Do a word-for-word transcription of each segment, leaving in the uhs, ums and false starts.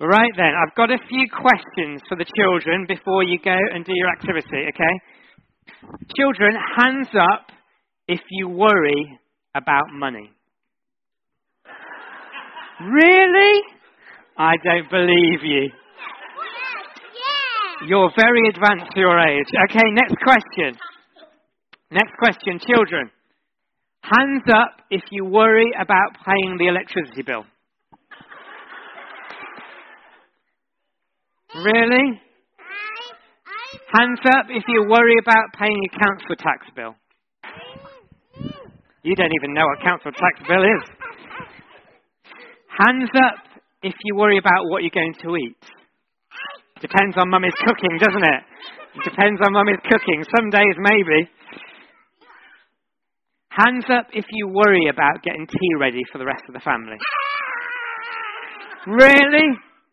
Right then, I've got a few questions for the children before you go and do your activity, okay? Children, hands up if you worry about money. Really? I don't believe you. You're very advanced for your age. Okay, next question. Next question, children. Hands up if you worry about paying the electricity bill. Really? Hands up if you worry about paying your council tax bill. You don't even know what council tax bill is. Hands up if you worry about what you're going to eat. Depends on mummy's cooking, doesn't it? It depends on mummy's cooking. Some days maybe. Hands up if you worry about getting tea ready for the rest of the family. Really?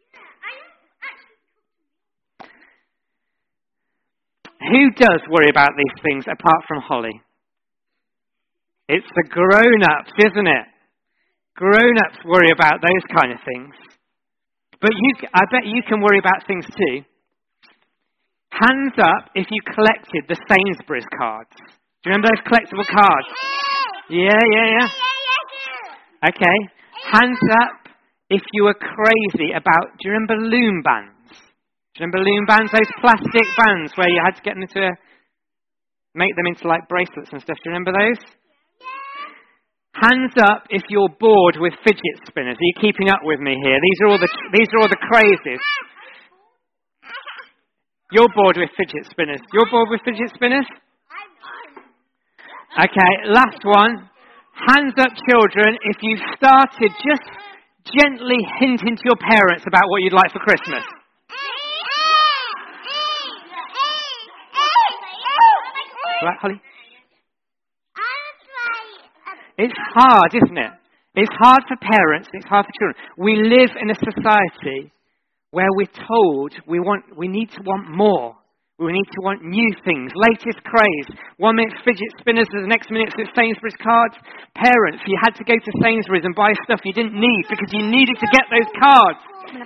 Who does worry about these things apart from Holly? It's the grown-ups, isn't it? Grown-ups worry about those kind of things. But you, I bet you can worry about things too. Hands up if you collected the Sainsbury's cards. Do you remember those collectible cards? Yeah, yeah, yeah. Okay. Hands up if you were crazy about, do you remember loom bands? Do you remember loom bands? Those plastic bands where you had to get them to make them into like bracelets and stuff. Do you remember those? Hands up if you're bored with fidget spinners. Are you keeping up with me here? These are all the these are all the crazies. You're bored with fidget spinners. You're bored with fidget spinners? Okay, last one. Hands up, children, if you started just gently hinting to your parents about what you'd like for Christmas. Right, Holly? It's hard, isn't it? It's hard for parents, it's hard for children. We live in a society where we're told we want, we need to want more. We need to want new things, latest craze. One minute fidget spinners, the next minute it's Sainsbury's cards. Parents, you had to go to Sainsbury's and buy stuff you didn't need because you needed to get those cards.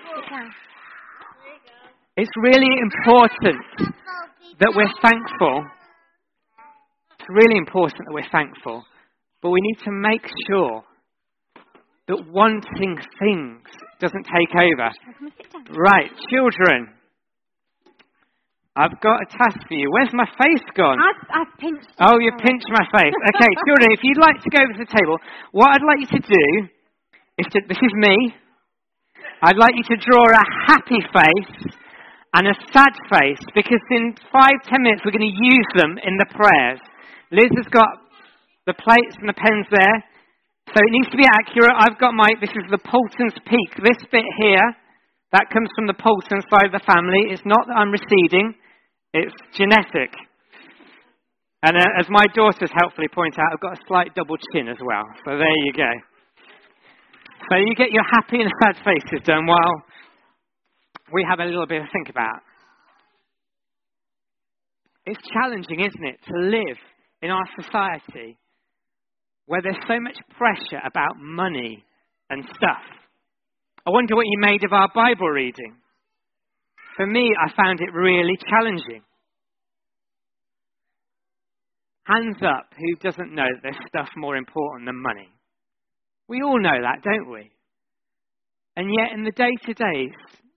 It's really important that we're thankful. It's really important that we're thankful. But we need to make sure that wanting things doesn't take over. Right, children. I've got a task for you. Where's my face gone? I've, I've pinched it. Oh, you've pinched my face. Okay, children, if you'd like to go over to the table, what I'd like you to do is to, this is me. I'd like you to draw a happy face and a sad face because in five, ten minutes we're going to use them in the prayers. Liz has got the plates and the pens there. So it needs to be accurate. I've got my, this is the Poulton's Peak. This bit here, that comes from the Poulton side of the family. It's not that I'm receding. It's genetic. And uh, as my daughters helpfully point out, I've got a slight double chin as well. So there you go. So you get your happy and sad faces done while we have a little bit to think about. It's challenging, isn't it, to live in our society where there's so much pressure about money and stuff. I wonder what you made of our Bible reading. For me, I found it really challenging. Hands up, who doesn't know that there's stuff more important than money? We all know that, don't we? And yet in the day-to-days,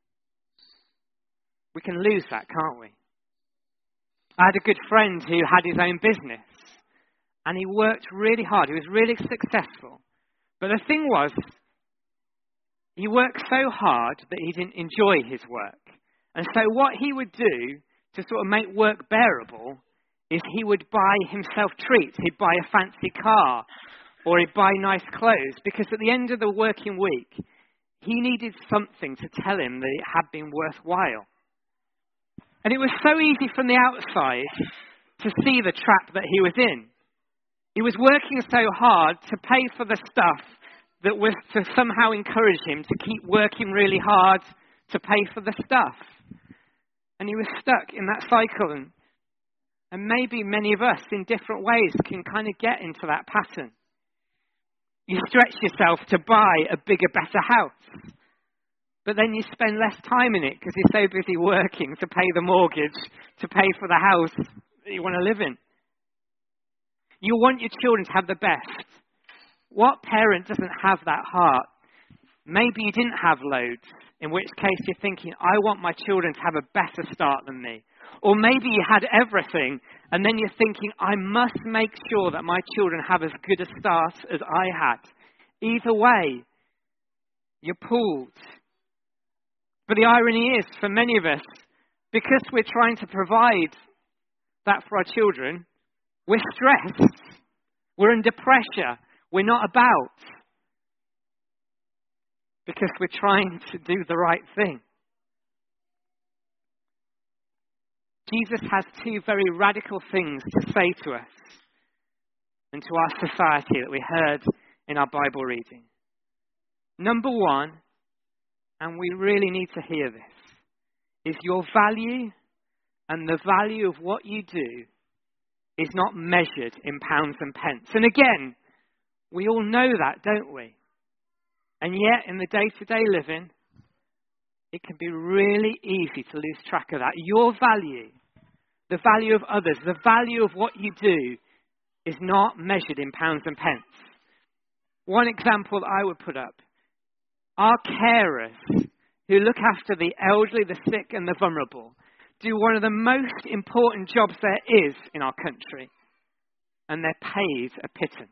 we can lose that, can't we? I had a good friend who had his own business. And he worked really hard. He was really successful. But the thing was, he worked so hard that he didn't enjoy his work. And so what he would do to sort of make work bearable is he would buy himself treats. He'd buy a fancy car or he'd buy nice clothes because at the end of the working week, he needed something to tell him that it had been worthwhile. And it was so easy from the outside to see the trap that he was in. He was working so hard to pay for the stuff that was to somehow encourage him to keep working really hard to pay for the stuff. And he was stuck in that cycle. And, and maybe many of us in different ways can kind of get into that pattern. You stretch yourself to buy a bigger, better house. but then you spend less time in it because you're so busy working to pay the mortgage, to pay for the house that you want to live in. You want your children to have the best. What parent doesn't have that heart? Maybe you didn't have loads, in which case you're thinking, I want my children to have a better start than me. Or maybe you had everything, and then you're thinking, I must make sure that my children have as good a start as I had. Either way, you're pulled. But the irony is, for many of us, because we're trying to provide that for our children, we're stressed. We're under pressure. We're not about. Because we're trying to do the right thing. Jesus has two very radical things to say to us and to our society that we heard in our Bible reading. Number one, and we really need to hear this, is your value and the value of what you do is not measured in pounds and pence. And again, we all know that, don't we? And yet, in the day-to-day living, it can be really easy to lose track of that. Your value, the value of others, the value of what you do is not measured in pounds and pence. One example that I would put up, our carers who look after the elderly, the sick and the vulnerable do one of the most important jobs there is in our country, and they're paid a pittance.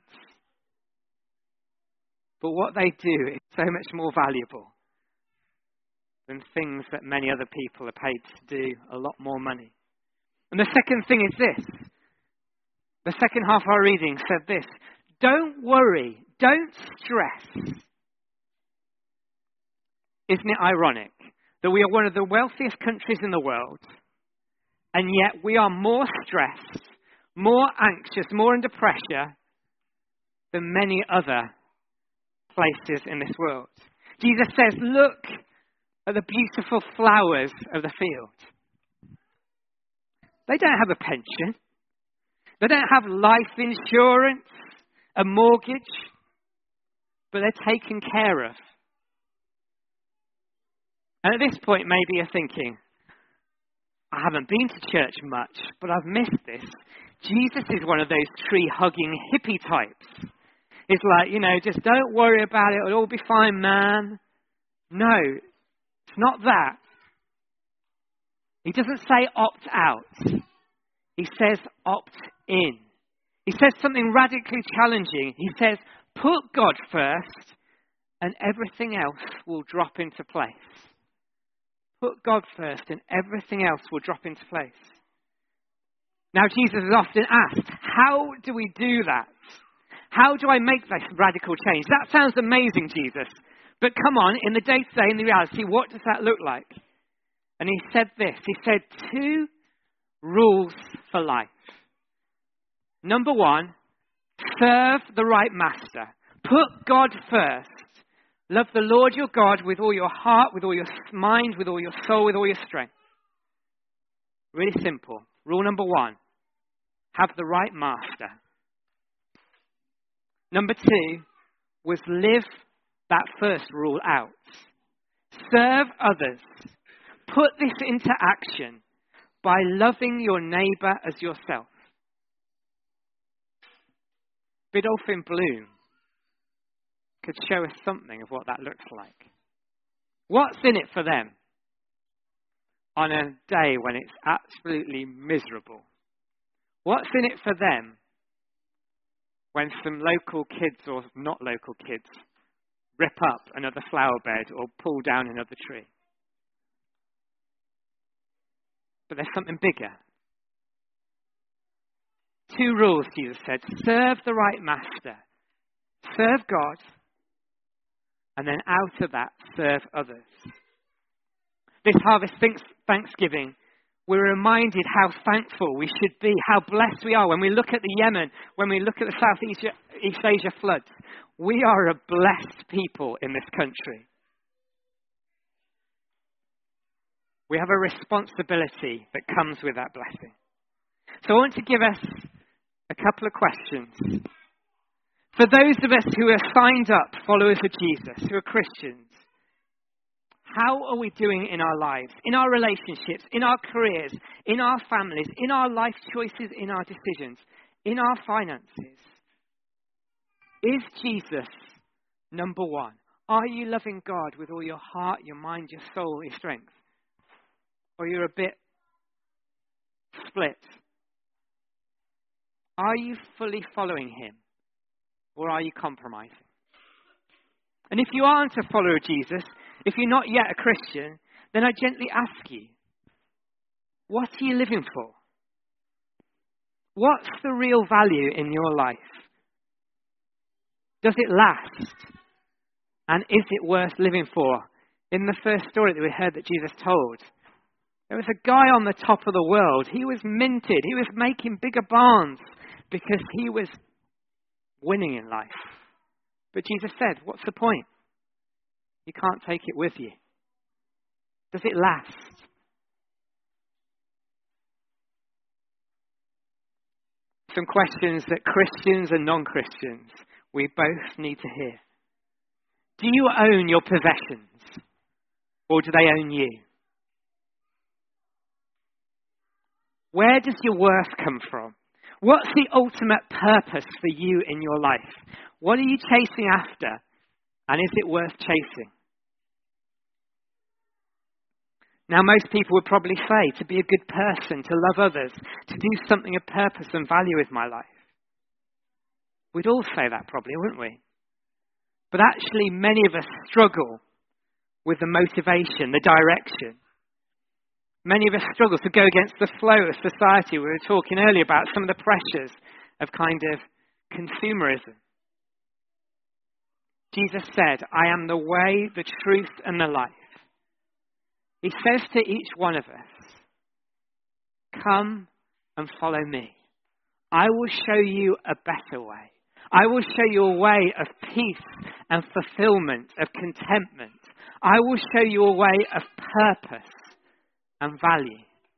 But what they do is so much more valuable than things that many other people are paid to do a lot more money. And the second thing is this. The second half of our reading said this. Don't worry. Don't stress. Isn't it ironic that we are one of the wealthiest countries in the world, and yet we are more stressed, more anxious, more under pressure than many other places in this world? Jesus says, look at the beautiful flowers of the field. They don't have a pension. They don't have life insurance, a mortgage, but they're taken care of. And at this point, maybe you're thinking, I haven't been to church much, but I've missed this. Jesus is one of those tree-hugging hippie types. It's like, you know, just don't worry about it. It'll all be fine, man. No, it's not that. He doesn't say opt out. He says opt in. He says something radically challenging. He says, put God first and everything else will drop into place. Put God first and everything else will drop into place. Now, Jesus is often asked, how do we do that? How do I make this radical change? That sounds amazing, Jesus. But come on, in the day-to-day, in the reality, what does that look like? And he said this. He said two rules for life. Number one, serve the right master. Put God first. Love the Lord your God with all your heart, with all your mind, with all your soul, with all your strength. Really simple. Rule number one, have the right master. Number two was live that first rule out. Serve others. Put this into action by loving your neighbour as yourself. Bidulph Bloom could show us something of what that looks like. What's in it for them on a day when it's absolutely miserable? What's in it for them when some local kids or not local kids rip up another flower bed or pull down another tree? But there's something bigger. Two rules, Jesus said. Serve the right master. Serve God. And then out of that, serve others. This harvest Thanksgiving, we're reminded how thankful we should be, how blessed we are when we look at the Yemen, when we look at the Southeast East Asia floods. We are a blessed people in this country. We have a responsibility that comes with that blessing. So I want to give us a couple of questions. For those of us who are signed up followers of Jesus, who are Christians, How are we doing in our lives, in our relationships, in our careers, in our families, in our life choices, in our decisions, in our finances? Is Jesus number one? Are you loving God with all your heart, your mind, your soul, your strength? Or you're a bit split? Are you fully following him? Or are you compromising? And if you aren't a follower of Jesus, if you're not yet a Christian, then I gently ask you, what are you living for? What's the real value in your life? Does it last? And is it worth living for? In the first story that we heard that Jesus told, there was a guy on the top of the world. He was minted. He was making bigger barns because he was winning in life. But Jesus said, what's the point? You can't take it with you. Does it last? Some questions that Christians and non-Christians, we both need to hear. Do you own your possessions? Or do they own you? Where does your worth come from? What's the ultimate purpose for you in your life? What are you chasing after? And is it worth chasing? Now, most people would probably say to be a good person, to love others, to do something of purpose and value with my life. We'd all say that probably, wouldn't we? But actually, many of us struggle with the motivation, the direction. Many of us struggle to go against the flow of society. We were talking earlier about some of the pressures of kind of consumerism. Jesus said, I am the way, the truth, and the life. He says to each one of us, come and follow me. I will show you a better way. I will show you a way of peace and fulfillment, of contentment. I will show you a way of purpose and value.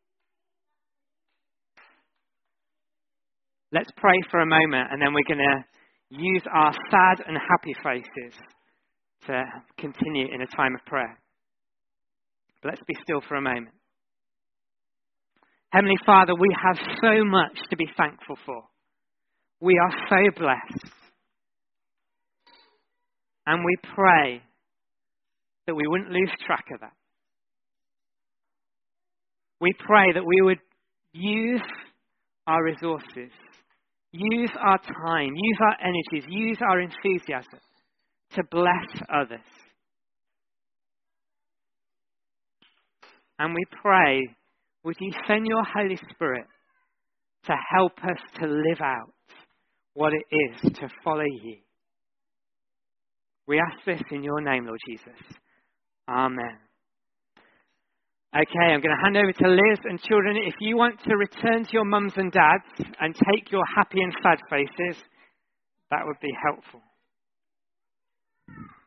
Let's pray for a moment, and then we're going to use our sad and happy faces to continue in a time of prayer. But let's be still for a moment. Heavenly Father, we have so much to be thankful for. We are so blessed. And we pray that we wouldn't lose track of that. We pray that we would use our resources, use our time, use our energies, use our enthusiasm to bless others. And we pray, would you send your Holy Spirit to help us to live out what it is to follow you. We ask this in your name, Lord Jesus. Amen. Okay, I'm going to hand over to Liz and children. If you want to return to your mums and dads and take your happy and sad faces, that would be helpful.